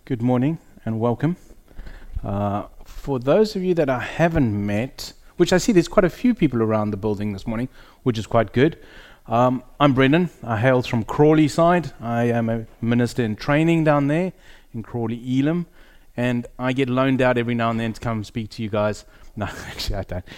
Good morning and welcome. For those of you that I haven't met, which I see there's quite a few people around the building this morning, which is quite good. I'm Brendan. I hail from Crawley side. I am a minister in training down there in Crawley, Elam, and I get loaned out every now and then to come speak to you guys. No, actually I don't.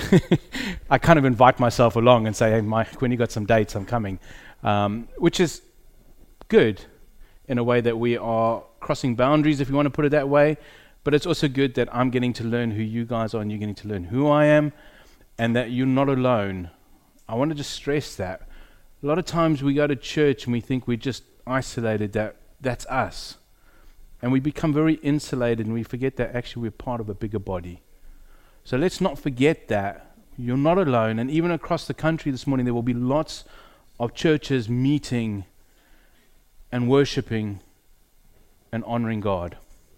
I kind of invite myself along and say, hey Mike, when you got some dates, I'm coming, which is good in a way that we are crossing boundaries, if you want to put it that way. But it's also good that I'm getting to learn who you guys are and you're getting to learn who I am, and that you're not alone. I want to just stress that. A lot of times we go to church and we think we're just isolated, that's us. And we become very insulated and we forget that actually we're part of a bigger body. So let's not forget that. You're not alone. And even across the country this morning, there will be lots of churches meeting and worshiping and honoring God.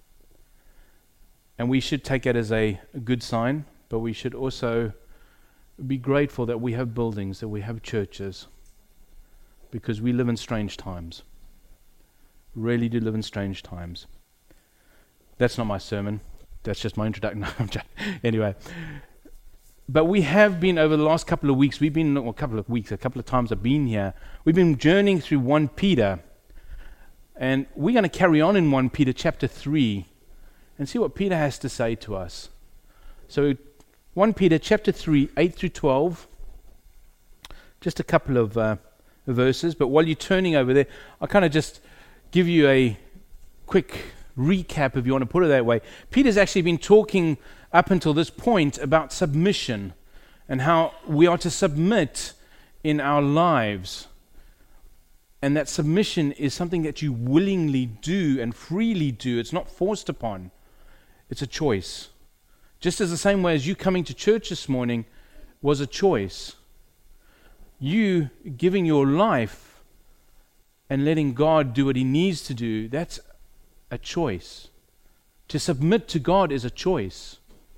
And we should take it as a good sign, but we should also be grateful that we have buildings, that we have churches, because we live in strange times. Really do live in strange times. That's not my sermon. That's just my introduction. No, I'm joking. Anyway. But we have been, over the last couple of weeks, a couple of times I've been here, we've been journeying through 1 Peter. And we're going to carry on in 1 Peter chapter 3 and see what Peter has to say to us. So 1 Peter chapter 3, 8 through 12, just a couple of verses. But while you're turning over there, I'll kind of just give you a quick recap, if you want to put it that way. Peter's actually been talking up until this point about submission and how we are to submit in our lives. And that submission is something that you willingly do and freely do. It's not forced upon. It's a choice. Just as the same way as you coming to church this morning was a choice. You giving your life and letting God do what He needs to do, that's a choice. To submit to God is a choice.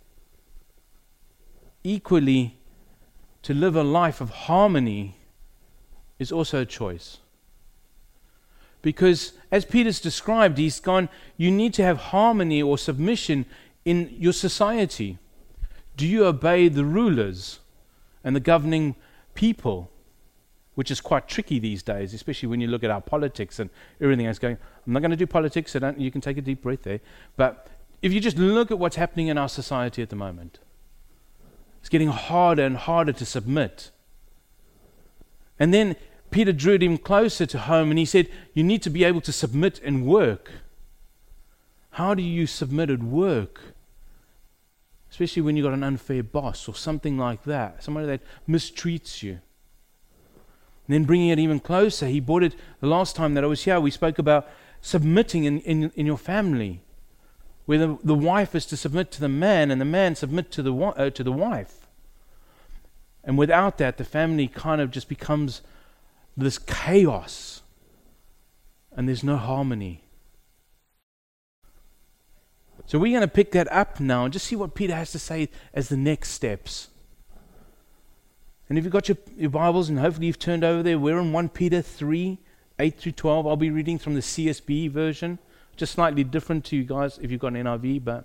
Equally, to live a life of harmony is also a choice. Because as Peter's described, he's gone, you need to have harmony or submission in your society. Do you obey the rulers and the governing people? Which is quite tricky these days, especially when you look at our politics and everything else going. I'm not going to do politics, so you can take a deep breath there. But if you just look at what's happening in our society at the moment, it's getting harder and harder to submit. And then Peter drew it even closer to home and he said, you need to be able to submit and work. How do you submit at work? Especially when you've got an unfair boss or something like that, somebody that mistreats you. And then bringing it even closer, he brought it, the last time that I was here, we spoke about submitting in your family, where the wife is to submit to the man and the man submit to the wife. And without that, the family kind of just becomes this chaos, and there's no harmony. So we're going to pick that up now and just see what Peter has to say as the next steps. And if you've got your Bibles, and hopefully you've turned over there, we're in 1 Peter 3, 8 through 12. I'll be reading from the CSB version, just slightly different to you guys if you've got an NIV.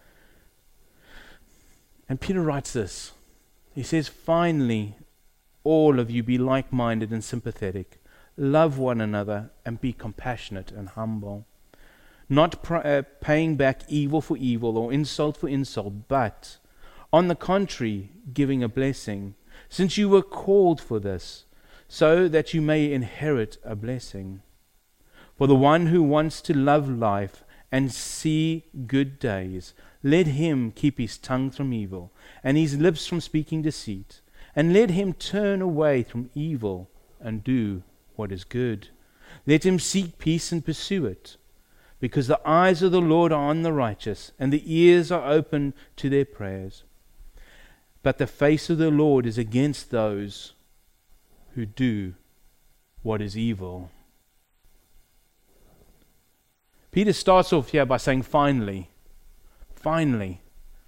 And Peter writes this. He says, finally, all of you be like-minded and sympathetic. Love one another and be compassionate and humble. Not paying back evil for evil or insult for insult, but on the contrary, giving a blessing, since you were called for this, so that you may inherit a blessing. For the one who wants to love life and see good days, let him keep his tongue from evil and his lips from speaking deceit. And let him turn away from evil and do what is good. Let him seek peace and pursue it. Because the eyes of the Lord are on the righteous, and the ears are open to their prayers. But the face of the Lord is against those who do what is evil. Peter starts off here by saying, finally. Finally.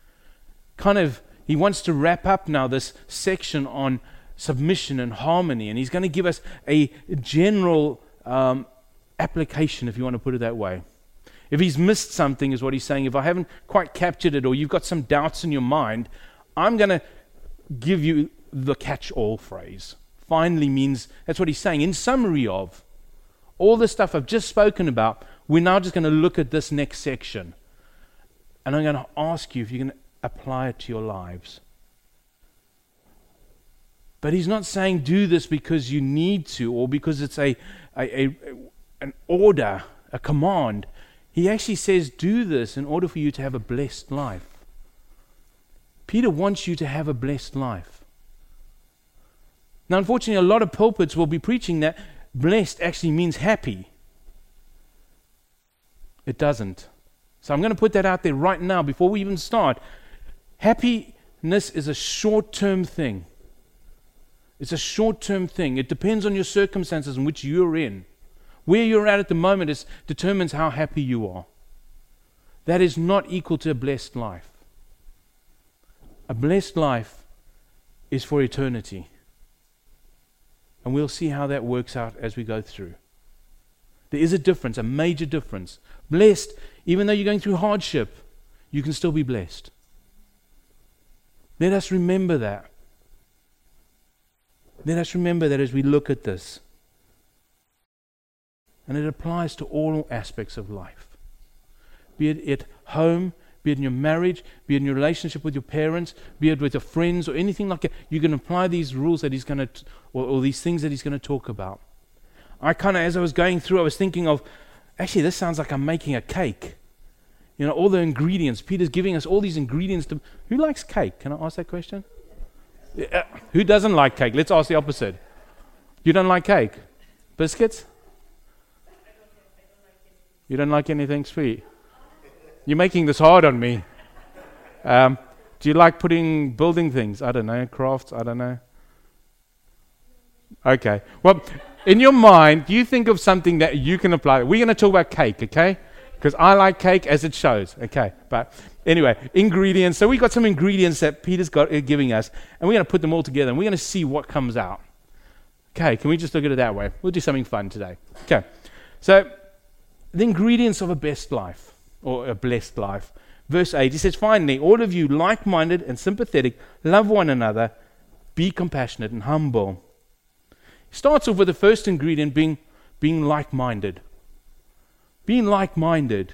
He wants to wrap up now this section on submission and harmony, and he's going to give us a general application, if you want to put it that way. If he's missed something, is what he's saying, if I haven't quite captured it, or you've got some doubts in your mind, I'm going to give you the catch-all phrase. Finally means, that's what he's saying. In summary of all the stuff I've just spoken about, we're now just going to look at this next section. And I'm going to ask you if you can apply it to your lives. But he's not saying do this because you need to, or because it's an order, a command. He actually says do this in order for you to have a blessed life. Peter wants you to have a blessed life. Now, unfortunately, a lot of pulpits will be preaching that blessed actually means happy. It doesn't. So I'm going to put that out there right now before we even start. Happiness is a short-term thing. It's a short-term thing. It depends on your circumstances in which you're in. Where you're at the moment determines how happy you are. That is not equal to a blessed life. A blessed life is for eternity. And we'll see how that works out as we go through. There is a difference, a major difference. Blessed, even though you're going through hardship, you can still be blessed. Let us remember that. Let us remember that as we look at this. And it applies to all aspects of life. Be it at home, be it in your marriage, be it in your relationship with your parents, be it with your friends or anything like that. You can apply these rules that he's going to, or these things that he's going to talk about. I kind of, as I was going through, I was thinking of, actually this sounds like I'm making a cake. You know, all the ingredients. Peter's giving us all these ingredients. Who likes cake? Can I ask that question? Who doesn't like cake? Let's ask the opposite. You don't like cake? Biscuits? You don't like anything sweet? You're making this hard on me. Do you like building things? I don't know. Crafts? I don't know. Okay. Well, in your mind, you think of something that you can apply. We're going to talk about cake, okay? Because I like cake as it shows, okay? But anyway, ingredients. So we got some ingredients that Peter's giving us, and we're going to put them all together, and we're going to see what comes out. Okay, can we just look at it that way? We'll do something fun today. Okay. So the ingredients of a best life, or a blessed life. Verse 8, he says, finally, all of you like-minded and sympathetic, love one another, be compassionate and humble. He starts off with the first ingredient being like-minded. Being like-minded.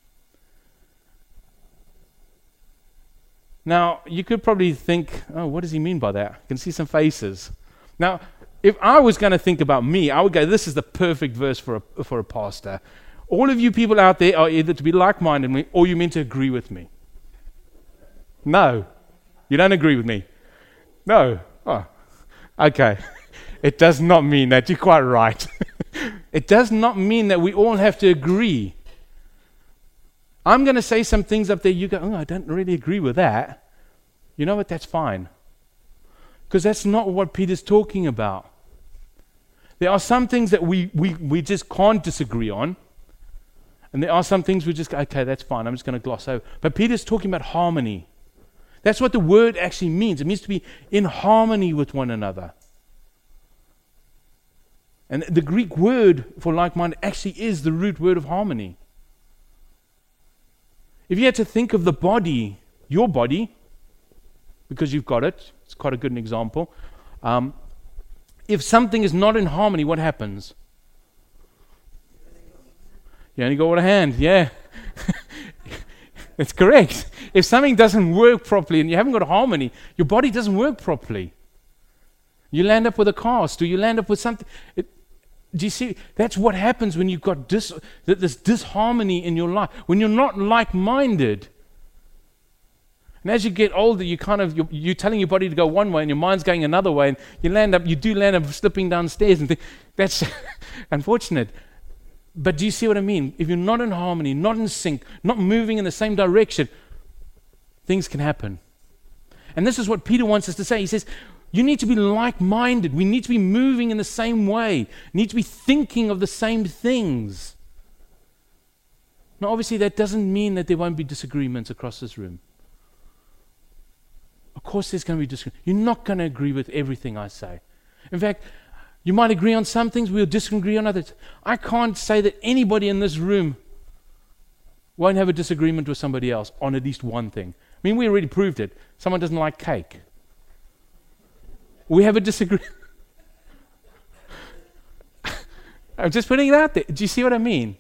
Now, you could probably think, oh, what does he mean by that? I can see some faces. Now, if I was going to think about me, I would go, this is the perfect verse for a pastor. All of you people out there are either to be like-minded with me or you're meant to agree with me. No, you don't agree with me. No. Oh, okay. It does not mean that. You're quite right. It does not mean that we all have to agree. I'm going to say some things up there. You go, oh, I don't really agree with that. You know what? That's fine. Because that's not what Peter's talking about. There are some things that we just can't disagree on. And there are some things we just go, okay, that's fine. I'm just going to gloss over. But Peter's talking about harmony. That's what the word actually means. It means to be in harmony with one another. And the Greek word for like-minded actually is the root word of harmony. If you had to think of the body, your body, because you've got it, it's quite a good example. If something is not in harmony, what happens? You only got one hand, yeah. It's correct. If something doesn't work properly and you haven't got harmony, your body doesn't work properly. You land up with a cast, or you land up with something. Do you see? That's what happens when you've got this disharmony in your life. When you're not like-minded. And as you get older, you're telling your body to go one way and your mind's going another way, and you do land up slipping downstairs and think, that's unfortunate. But do you see what I mean? If you're not in harmony, not in sync, not moving in the same direction, things can happen. And this is what Peter wants us to say. He says, you need to be like-minded. We need to be moving in the same way. We need to be thinking of the same things. Now, obviously, that doesn't mean that there won't be disagreements across this room. Of course there's going to be disagreements. You're not going to agree with everything I say. In fact, you might agree on some things, we'll disagree on others. I can't say that anybody in this room won't have a disagreement with somebody else on at least one thing. I mean, we already proved it. Someone doesn't like cake. We have a disagreement. I'm just putting it out there. Do you see what I mean?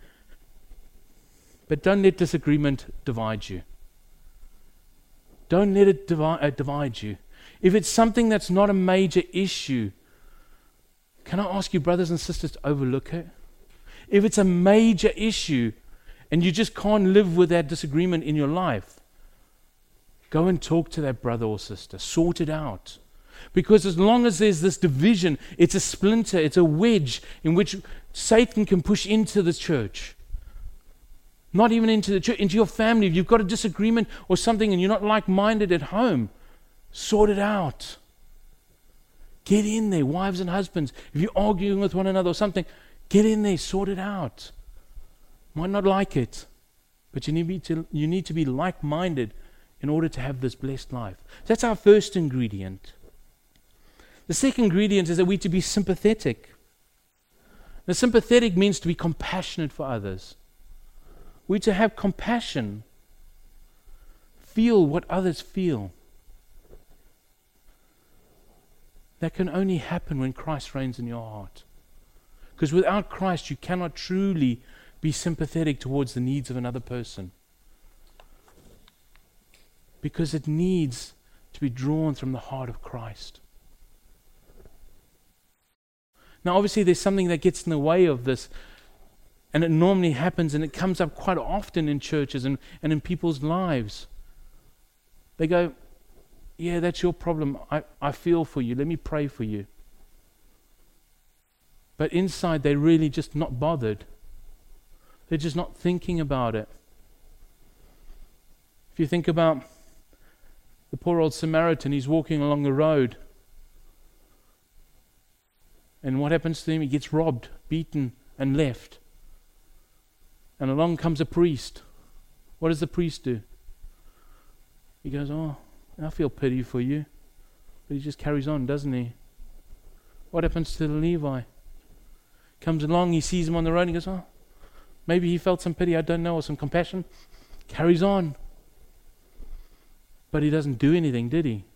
But don't let disagreement divide you. Don't let it divide you. If it's something that's not a major issue, can I ask you, brothers and sisters, to overlook it? If it's a major issue and you just can't live with that disagreement in your life, go and talk to that brother or sister. Sort it out. Because as long as there's this division, it's a splinter, it's a wedge in which Satan can push into the church. Not even into the church, into your family. If you've got a disagreement or something and you're not like-minded at home, sort it out. Get in there, wives and husbands. If you're arguing with one another or something, get in there, sort it out. Might not like it, but you need to be like-minded in order to have this blessed life. That's our first ingredient. The second ingredient is that we're to be sympathetic. Now, sympathetic means to be compassionate for others. We're to have compassion. Feel what others feel. That can only happen when Christ reigns in your heart. Because without Christ, you cannot truly be sympathetic towards the needs of another person. Because it needs to be drawn from the heart of Christ. Now, obviously, there's something that gets in the way of this, and it normally happens, and it comes up quite often in churches and in people's lives. They go, yeah, that's your problem. I feel for you. Let me pray for you. But inside, they're really just not bothered. They're just not thinking about it. If you think about the poor old Samaritan, he's walking along the road. And what happens to him? He gets robbed, beaten, and left. And along comes a priest. What does the priest do? He goes, oh, I feel pity for you. But he just carries on, doesn't he? What happens to the Levi? Comes along, he sees him on the road, and he goes, oh, maybe he felt some pity, I don't know, or some compassion. Carries on. But he doesn't do anything, did he?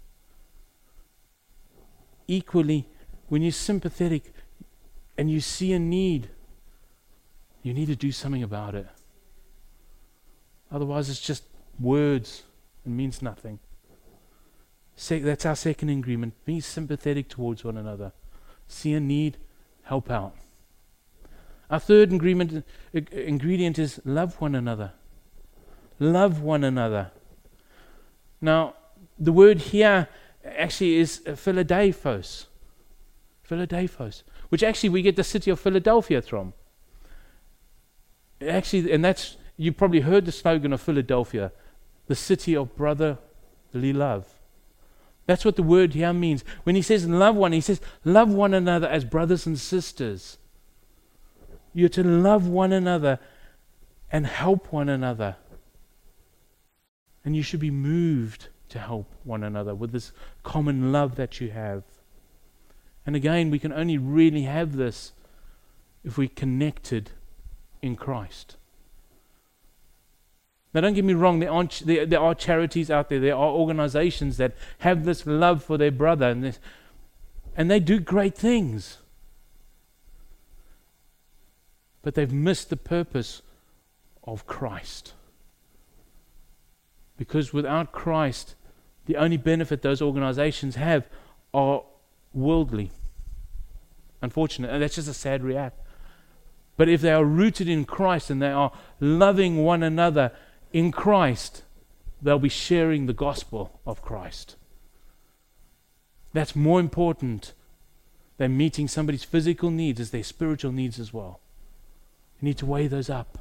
Equally, when you're sympathetic and you see a need, you need to do something about it. Otherwise, it's just words and means nothing. That's our second ingredient. Be sympathetic towards one another. See a need, help out. Our third ingredient is love one another. Love one another. Now, the word here actually is Philadelphos. Philadelphos, which actually we get the city of Philadelphia from. Actually, and that's, you probably heard the slogan of Philadelphia, the city of brotherly love. That's what the word here means. When he says love one, he says love one another as brothers and sisters. You're to love one another and help one another. And you should be moved to help one another with this common love that you have. And again, we can only really have this if we're connected in Christ. Now, don't get me wrong, there are charities out there are organizations that have this love for their brother, and they do great things. But they've missed the purpose of Christ. Because without Christ, the only benefit those organizations have are worldly. Unfortunately, and that's just a sad reality. But if they are rooted in Christ and they are loving one another in Christ, they'll be sharing the gospel of Christ. That's more important than meeting somebody's physical needs as their spiritual needs as well. You need to weigh those up.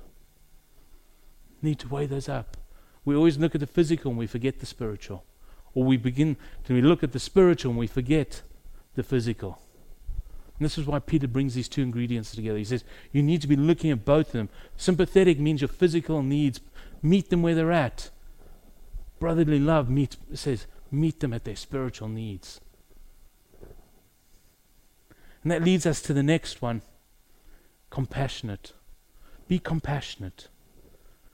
We always look at the physical and we forget the spiritual. Or we look at the spiritual and we forget the physical. And this is why Peter brings these two ingredients together. He says, you need to be looking at both of them. Sympathetic means your physical needs. Meet them where they're at. Brotherly love says, meet them at their spiritual needs. And that leads us to the next one. Compassionate. Be compassionate.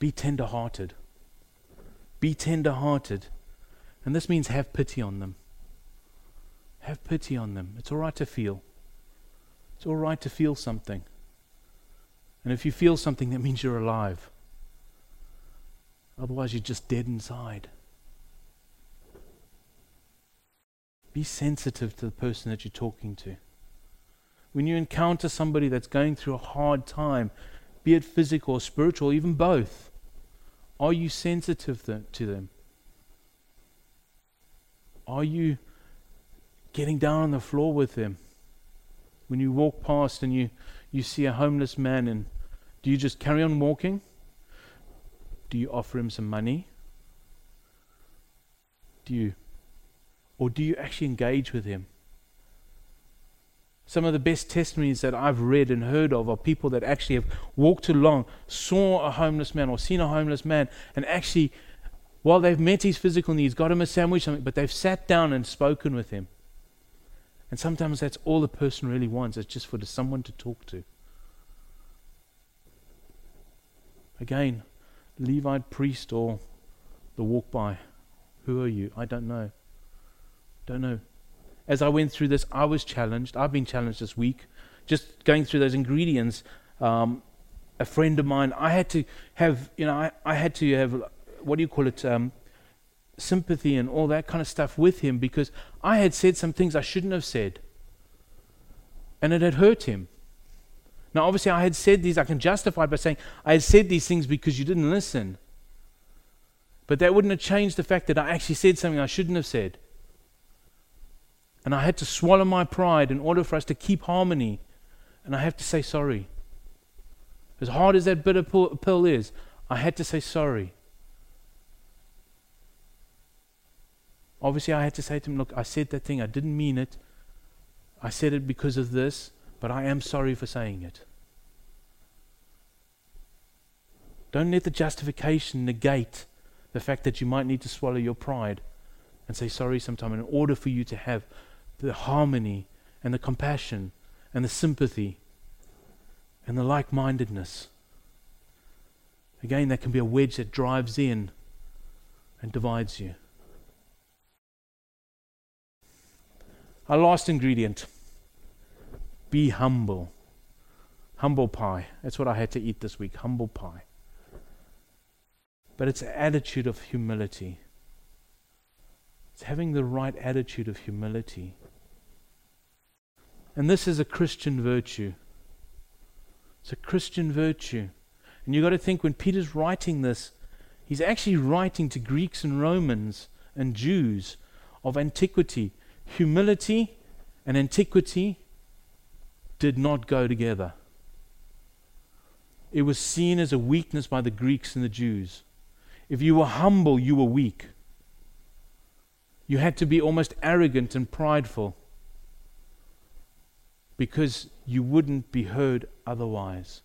Be tender-hearted. Be tender-hearted. And this means have pity on them. Have pity on them. It's all right to feel. It's all right to feel something. And if you feel something, that means you're alive. Otherwise, you're just dead inside. Be sensitive to the person that you're talking to. When you encounter somebody that's going through a hard time, be it physical or spiritual, even both, are you sensitive to them? Are you getting down on the floor with them? When you walk past and you see a homeless man, and do you just carry on walking? Do you offer him some money? Or do you actually engage with him? Some of the best testimonies that I've read and heard of are people that actually have walked along, saw a homeless man or seen a homeless man, and actually, while they've met his physical needs, got him a sandwich, something, but they've sat down and spoken with him. And sometimes that's all the person really wants. It's just for someone to talk to. Again, Levite, priest, or the walk by. Who are you? I don't know. Don't know. As I went through this, I was challenged. I've been challenged this week. Just going through those ingredients. A friend of mine, I had to have, I had to have, what do you call it, sympathy and all that kind of stuff with him, because I had said some things I shouldn't have said. And it had hurt him. Now, obviously, I had said these, I can justify it by saying, I had said these things because you didn't listen. But that wouldn't have changed the fact that I actually said something I shouldn't have said. And I had to swallow my pride in order for us to keep harmony. And I have to say sorry. As hard as that bitter pill is, I had to say sorry. Obviously, I had to say to him, look, I said that thing, I didn't mean it. I said it because of this, but I am sorry for saying it. Don't let the justification negate the fact that you might need to swallow your pride and say sorry sometime in order for you to have the harmony and the compassion and the sympathy and the like-mindedness. Again, that can be a wedge that drives in and divides you. Our last ingredient, be humble. Humble pie. That's what I had to eat this week, humble pie. But it's an attitude of humility. It's having the right attitude of humility. And this is a Christian virtue. It's a Christian virtue. And you've got to think, when Peter's writing this, he's actually writing to Greeks and Romans and Jews of antiquity. Humility and antiquity did not go together. It was seen as a weakness by the Greeks and the Jews. If you were humble, you were weak. You had to be almost arrogant and prideful because you wouldn't be heard otherwise.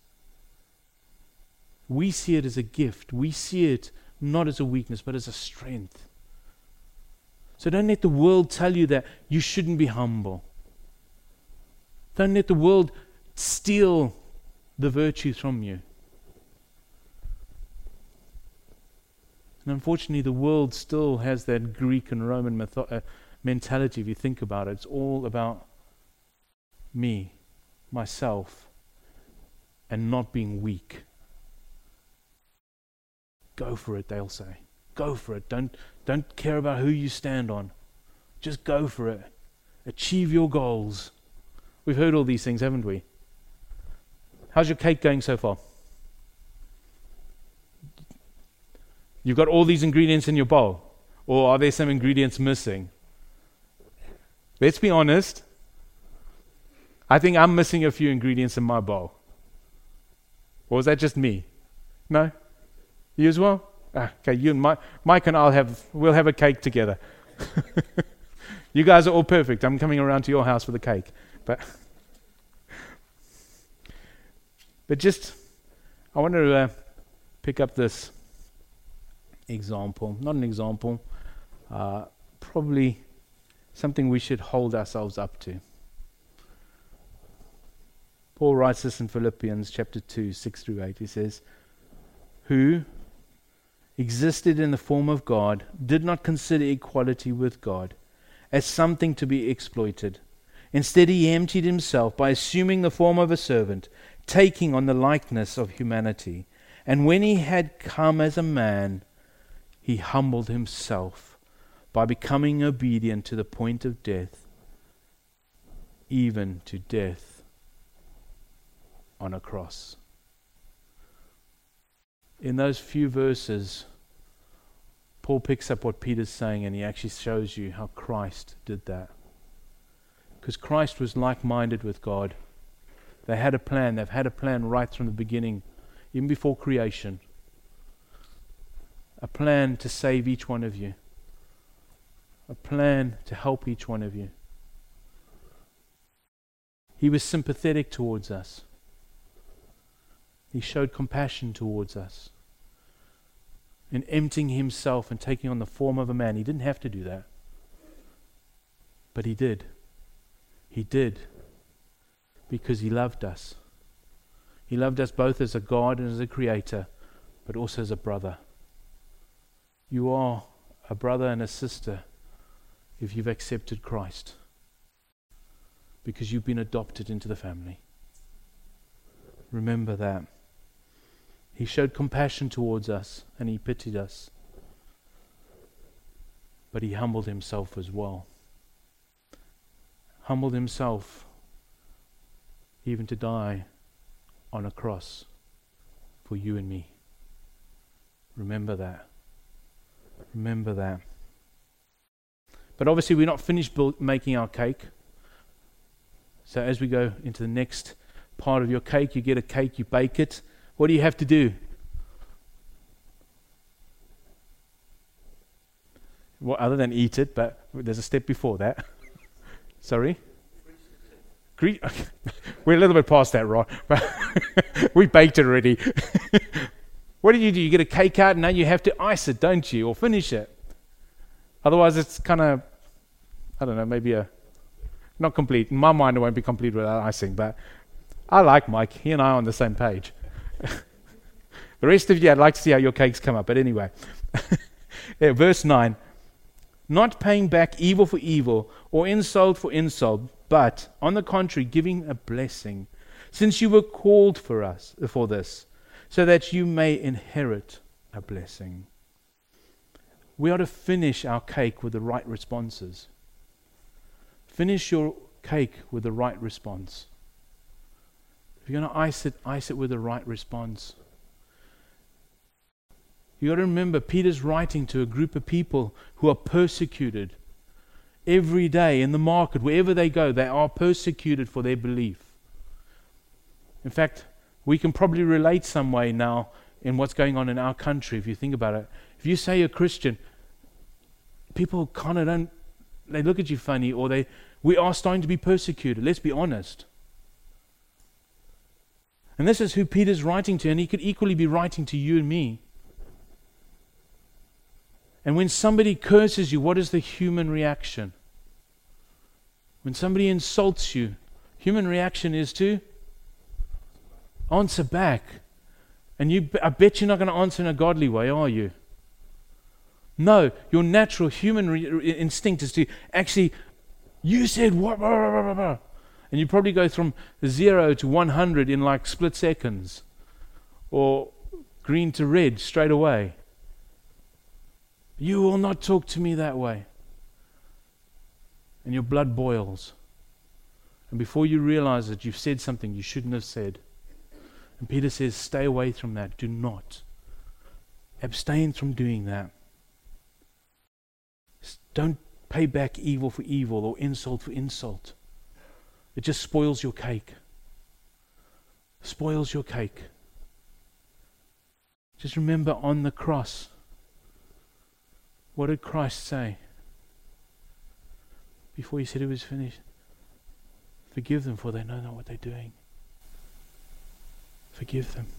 We see it as a gift. We see it not as a weakness, but as a strength. So don't let the world tell you that you shouldn't be humble. Don't let the world steal the virtues from you. And unfortunately, the world still has that Greek and Roman mentality, if you think about it. It's all about me, myself, and not being weak. Go for it, they'll say. Go for it. Don't care about who you stand on. Just go for it. Achieve your goals. We've heard all these things, haven't we? How's your cake going so far? You've got all these ingredients in your bowl. Or are there some ingredients missing? Let's be honest. I think I'm missing a few ingredients in my bowl. Or was that just me? No? You as well? Okay, you and Mike and we'll have a cake together. You guys are all perfect. I'm coming around to your house for the cake. But just, I want to pick up this example. Not an example, probably something we should hold ourselves up to. Paul writes this in Philippians chapter 2, 6 through 8. He says, who, existed in the form of God, did not consider equality with God as something to be exploited. Instead, he emptied himself by assuming the form of a servant, taking on the likeness of humanity. And when he had come as a man, he humbled himself by becoming obedient to the point of death, even to death on a cross. In those few verses, Paul picks up what Peter's saying, and he actually shows you how Christ did that. Because Christ was like-minded with God. They had a plan. They've had a plan right from the beginning, even before creation. A plan to save each one of you. A plan to help each one of you. He was sympathetic towards us. He showed compassion towards us. In emptying himself and taking on the form of a man. He didn't have to do that. But he did. He did. Because he loved us. He loved us both as a God and as a creator, but also as a brother. You are a brother and a sister if you've accepted Christ. Because you've been adopted into the family. Remember that. He showed compassion towards us and he pitied us. But he humbled himself as well. Humbled himself even to die on a cross for you and me. Remember that. Remember that. But obviously we're not finished making our cake. So as we go into the next part of your cake, you get a cake, you bake it. What do you have to do? Well, other than eat it, but there's a step before that. Sorry? We're a little bit past that, Ron. We baked it already. What do? You get a cake out and now you have to ice it, don't you? Or finish it. Otherwise it's kind of, I don't know, maybe not complete. In my mind it won't be complete without icing, but I like Mike. He and I are on the same page. The rest of you, I'd like to see how your cakes come up. But anyway, yeah, verse 9. Not paying back evil for evil or insult for insult, but on the contrary, giving a blessing, since you were called for this, so that you may inherit a blessing. We are to finish our cake with the right responses. Finish your cake with the right response. If you're going to ice it with the right response. You got to remember, Peter's writing to a group of people who are persecuted every day in the market, wherever they go. They are persecuted for their belief. In fact, we can probably relate some way now in what's going on in our country. If you think about it, if you say you're Christian, people kind of don't. They look at you funny, or we are starting to be persecuted. Let's be honest. And this is who Peter's writing to, and he could equally be writing to you and me. And when somebody curses you, what is the human reaction? When somebody insults you, human reaction is to answer back. And I bet you're not going to answer in a godly way, are you? No, your natural human instinct is to actually, you said what? And you probably go from 0 to 100 in like split seconds. Or green to red straight away. You will not talk to me that way. And your blood boils. And before you realize that you've said something you shouldn't have said. And Peter says, stay away from that. Do not. Abstain from doing that. Don't pay back evil for evil or insult for insult. It just spoils your cake. Spoils your cake. Just remember on the cross, what did Christ say? Before he said it was finished. Forgive them, for they know not what they're doing. Forgive them.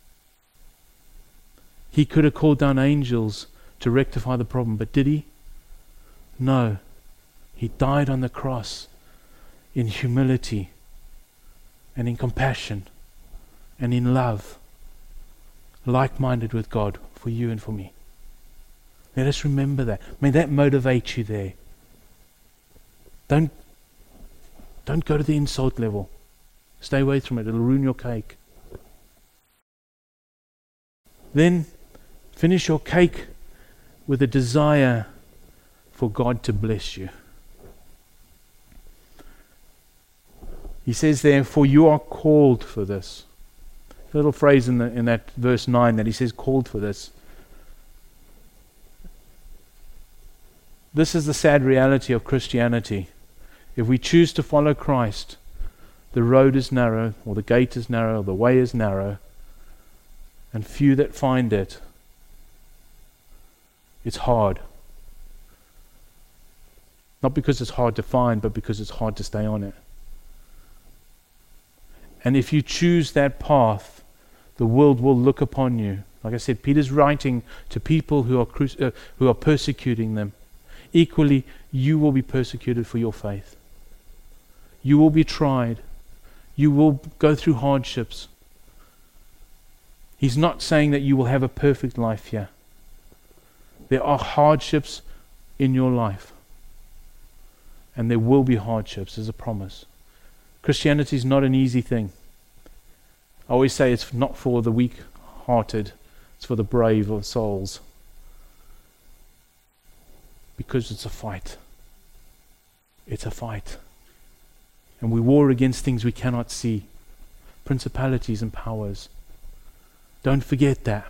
He could have called down angels to rectify the problem, but did he? No. He died on the cross in humility and in compassion and in love, like-minded with God for you and for me. Let us remember that. May that motivate you there. Don't go to the insult level. Stay away from it. It'll ruin your cake. Then finish your cake with a desire for God to bless you. He says there, for you are called for this. A little phrase in that verse 9 that he says, called for this. This is the sad reality of Christianity. If we choose to follow Christ, the road is narrow, or the gate is narrow, or the way is narrow, and few that find it. It's hard. Not because it's hard to find, but because it's hard to stay on it. And if you choose that path, the world will look upon you. Like I said, Peter's writing to people who are persecuting them. Equally, you will be persecuted for your faith. You will be tried. You will go through hardships. He's not saying that you will have a perfect life here. There are hardships in your life. And there will be hardships, as a promise. Christianity is not an easy thing. I always say it's not for the weak-hearted. It's for the brave of souls. Because it's a fight. It's a fight. And we war against things we cannot see. Principalities and powers. Don't forget that.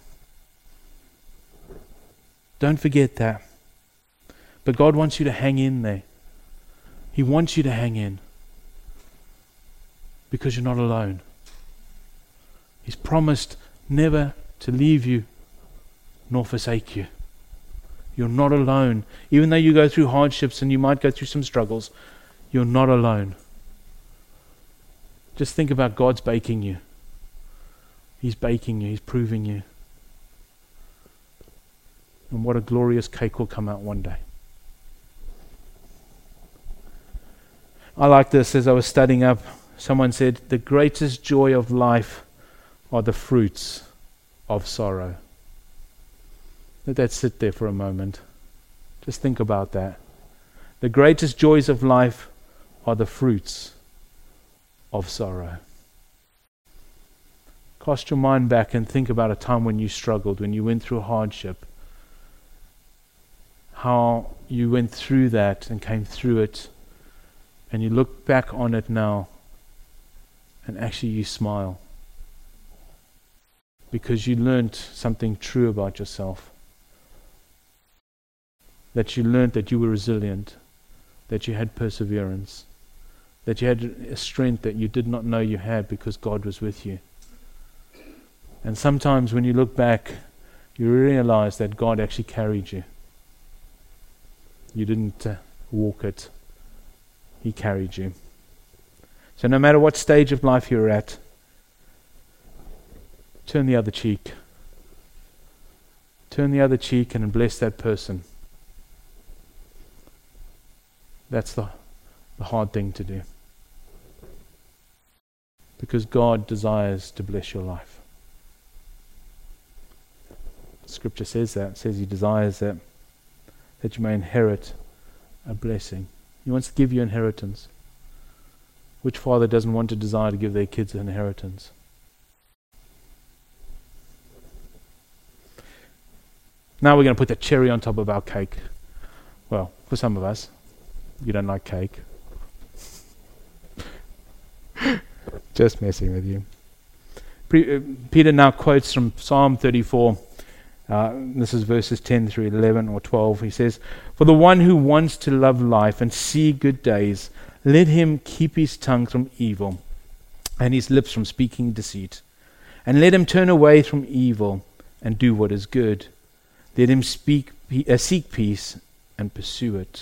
Don't forget that. But God wants you to hang in there. He wants you to hang in. Because you're not alone. He's promised never to leave you nor forsake you. You're not alone. Even though you go through hardships and you might go through some struggles, you're not alone. Just think about God's baking you. He's baking you. He's proving you. And what a glorious cake will come out one day. I like this. As I was studying up, someone said, the greatest joy of life are the fruits of sorrow. Let that sit there for a moment. Just think about that. The greatest joys of life are the fruits of sorrow. Cast your mind back and think about a time when you struggled, when you went through hardship. How you went through that and came through it. And you look back on it now and actually you smile. Because you learnt something true about yourself. That you learnt that you were resilient. That you had perseverance. That you had a strength that you did not know you had because God was with you. And sometimes when you look back, you realize that God actually carried you. You didn't walk it. He carried you. So no matter what stage of life you're at, turn the other cheek. Turn the other cheek and bless that person. That's the hard thing to do. Because God desires to bless your life. Scripture says that. It says He desires that you may inherit a blessing. He wants to give you inheritance. Which father doesn't want to desire to give their kids an inheritance? Now we're going to put the cherry on top of our cake. Well, for some of us, you don't like cake. Just messing with you. Peter now quotes from Psalm 34. This is verses 10 through 11 or 12. He says, for the one who wants to love life and see good days, let him keep his tongue from evil and his lips from speaking deceit. And let him turn away from evil and do what is good. Let him seek peace and pursue it.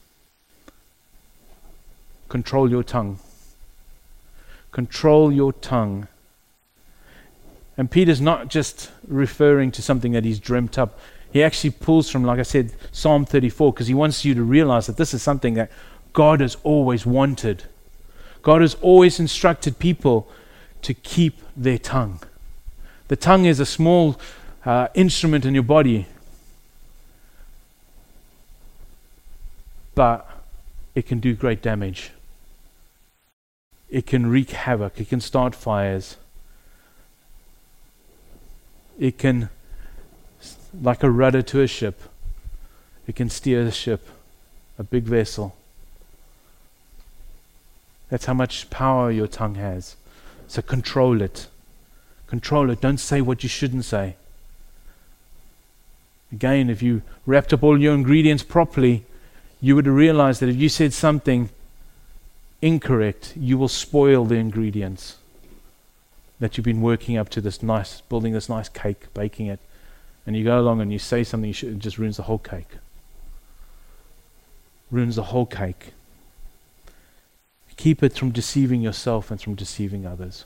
Control your tongue. Control your tongue. And Peter's not just referring to something that he's dreamt up. He actually pulls from, like I said, Psalm 34, because he wants you to realize that this is something that God has always wanted. God has always instructed people to keep their tongue. The tongue is a small instrument in your body. but it can do great damage. It can wreak havoc. It can start fires. It can, like a rudder to a ship, it can steer a ship, a big vessel. That's how much power your tongue has. So control it. Control it. Don't say what you shouldn't say. Again, if you wrapped up all your ingredients properly, you would realize that if you said something incorrect, you will spoil the ingredients that you've been working up to this nice, building this nice cake, baking it. And you go along and you say something, it just ruins the whole cake. Ruins the whole cake. Keep it from deceiving yourself and from deceiving others.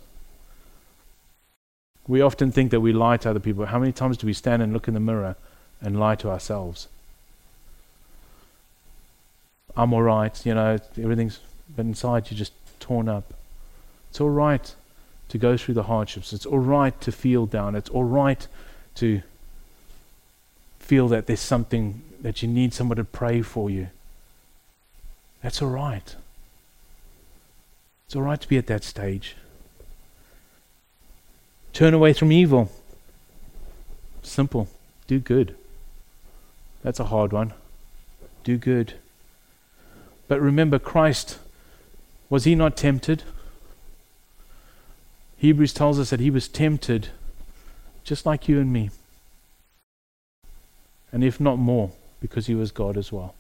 We often think that we lie to other people. How many times do we stand and look in the mirror and lie to ourselves? I'm all right, everything's, but inside you're just torn up. It's all right to go through the hardships. It's all right to feel down. It's all right to feel that there's something that you need someone to pray for you. That's all right. It's all right to be at that stage. Turn away from evil. Simple. Do good. That's a hard one. Do good. But remember, Christ, was he not tempted? Hebrews tells us that he was tempted just like you and me. And if not more, because he was God as well.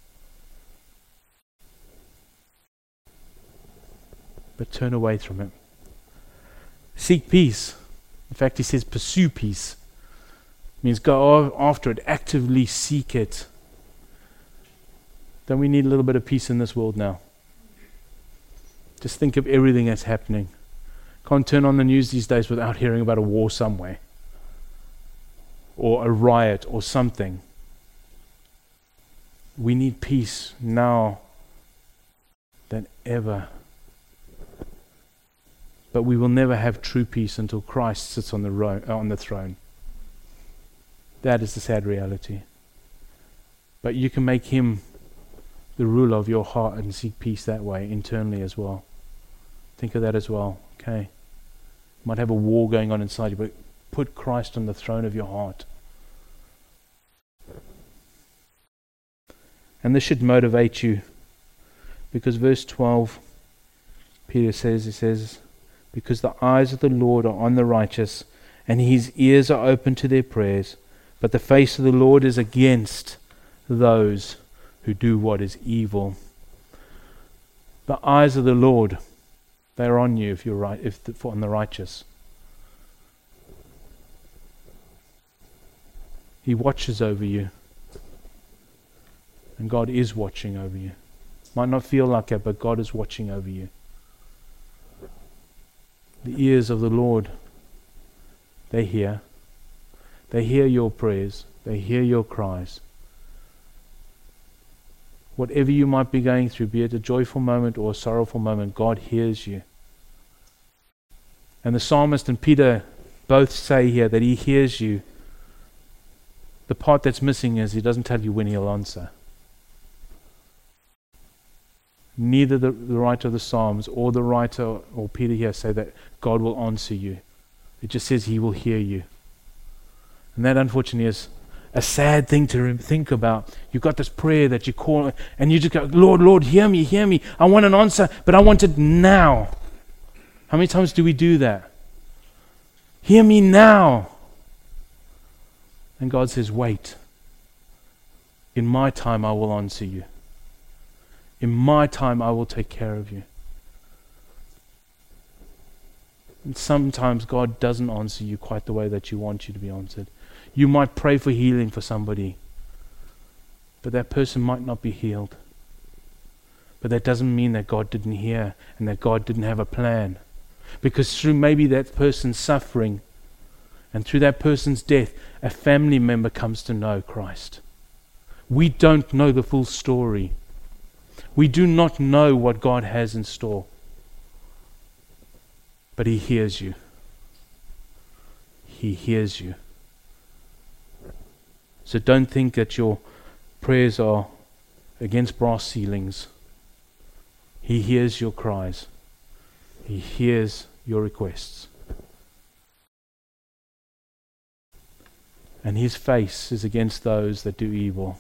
But turn away from it. Seek peace. In fact, he says pursue peace. It means go after it, actively seek it. Don't we need a little bit of peace in this world now? Just think of everything that's happening. Can't turn on the news these days without hearing about a war somewhere. Or a riot or something. We need peace now than ever. But we will never have true peace until Christ sits on the throne. That is the sad reality. But you can make him the ruler of your heart and seek peace that way, internally as well. Think of that as well. Okay. You might have a war going on inside you, but put Christ on the throne of your heart. And this should motivate you. Because verse 12, Peter says, because the eyes of the Lord are on the righteous, and his ears are open to their prayers, but the face of the Lord is against those who do what is evil. The eyes of the Lord, they're on you if you're right, if on the righteous. He watches over you. And God is watching over you. Might not feel like it, but God is watching over you. The ears of the Lord, they hear. They hear your prayers. They hear your cries. Whatever you might be going through, be it a joyful moment or a sorrowful moment, God hears you. And the psalmist and Peter both say here that he hears you. The part that's missing is he doesn't tell you when he'll answer. Neither the writer of the Psalms or the writer or Peter here say that God will answer you. It just says he will hear you. And that unfortunately is a sad thing to think about. You've got this prayer that you call and you just go, Lord, Lord, hear me, hear me. I want an answer, but I want it now. How many times do we do that? Hear me now. And God says, wait. In my time I will answer you. In my time I will take care of you. And sometimes God doesn't answer you quite the way that you want you to be answered. You might pray for healing for somebody, but that person might not be healed. But that doesn't mean that God didn't hear and that God didn't have a plan. Because through maybe that person's suffering and through that person's death, a family member comes to know Christ. We don't know the full story. We do not know what God has in store. But he hears you. He hears you. So don't think that your prayers are against brass ceilings. He hears your cries. He hears your requests. And his face is against those that do evil.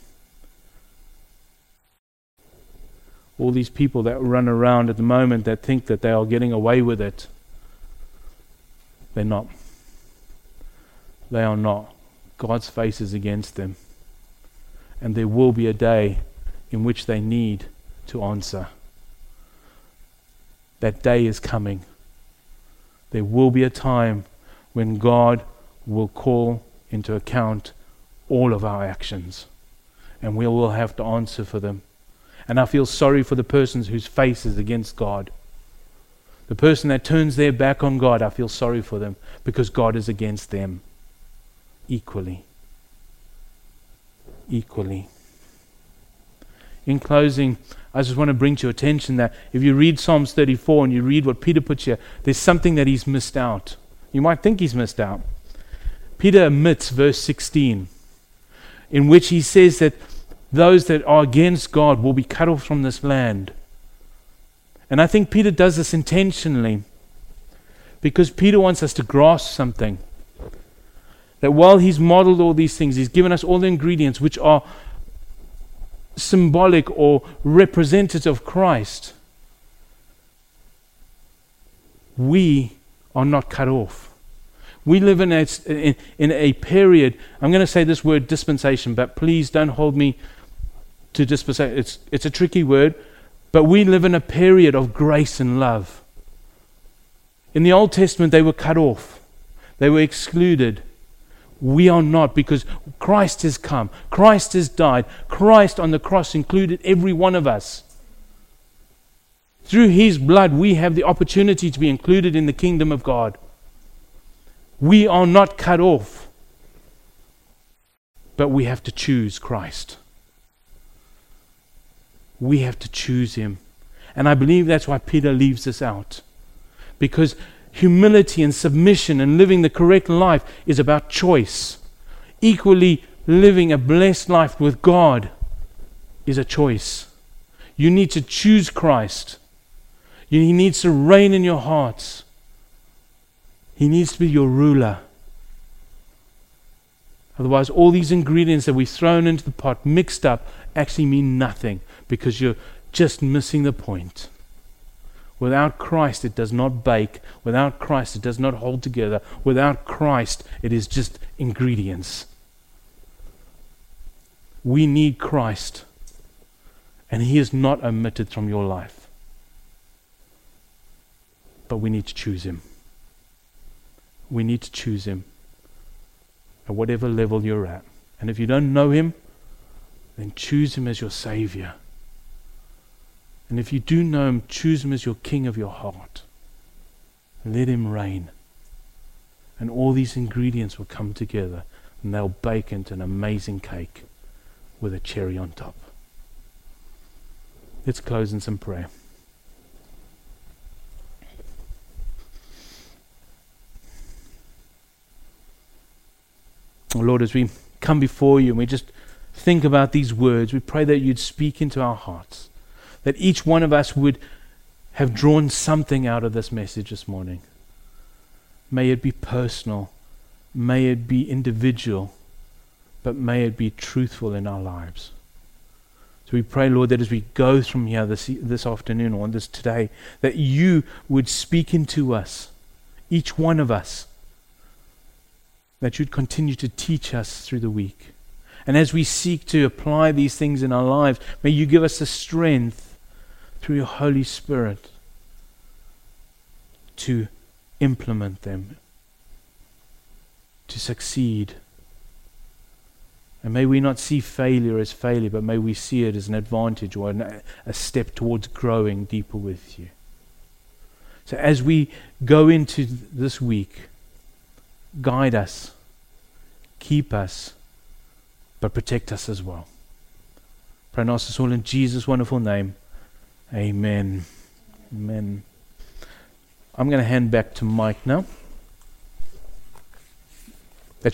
All these people that run around at the moment that think that they are getting away with it, they're not. They are not. God's face is against them. And there will be a day in which they need to answer. That day is coming. There will be a time when God will call into account all of our actions, and we will have to answer for them. And I feel sorry for the persons whose face is against God. The person that turns their back on God, I feel sorry for them, because God is against them equally. Equally. In closing, I just want to bring to your attention that if you read Psalms 34 and you read what Peter puts here, there's something that he's missed out. You might think he's missed out. Peter omits verse 16, in which he says that those that are against God will be cut off from this land. And I think Peter does this intentionally, because Peter wants us to grasp something. That while he's modeled all these things, he's given us all the ingredients which are symbolic or representative of Christ. We are not cut off. We live in a period, I'm going to say this word dispensation, but please don't hold me to dispensation. It's a tricky word, but we live in a period of grace and love. In the Old Testament, they were cut off. They were excluded. We are not, because Christ has come. Christ has died. Christ on the cross included every one of us. Through his blood, we have the opportunity to be included in the kingdom of God. We are not cut off, but we have to choose Christ. We have to choose him. And I believe that's why Peter leaves this out. Because humility and submission and living the correct life is about choice. Equally, living a blessed life with God is a choice. You need to choose Christ. He needs to reign in your hearts. He needs to be your ruler. Otherwise, all these ingredients that we've thrown into the pot, mixed up, actually mean nothing, because you're just missing the point. Without Christ, it does not bake. Without Christ, it does not hold together. Without Christ, it is just ingredients. We need Christ, and he is not omitted from your life. But we need to choose him. We need to choose him at whatever level you're at. And if you don't know him, then choose him as your Savior. And if you do know him, choose him as your King of your heart. Let him reign. And all these ingredients will come together, and they'll bake into an amazing cake with a cherry on top. Let's close in some prayer. Oh Lord, as we come before you and we just think about these words, we pray that you'd speak into our hearts, that each one of us would have drawn something out of this message this morning. May it be personal, may it be individual, but may it be truthful in our lives. So we pray, Lord, that as we go from here this afternoon or this today, that you would speak into us, each one of us, that you'd continue to teach us through the week. And as we seek to apply these things in our lives, may you give us the strength through your Holy Spirit to implement them, to succeed. And may we not see failure as failure, but may we see it as an advantage or a step towards growing deeper with you. So as we go into this week, guide us, keep us, but protect us as well. Pray and ask this all in Jesus' wonderful name. Amen. Amen. I'm going to hand back to Mike now.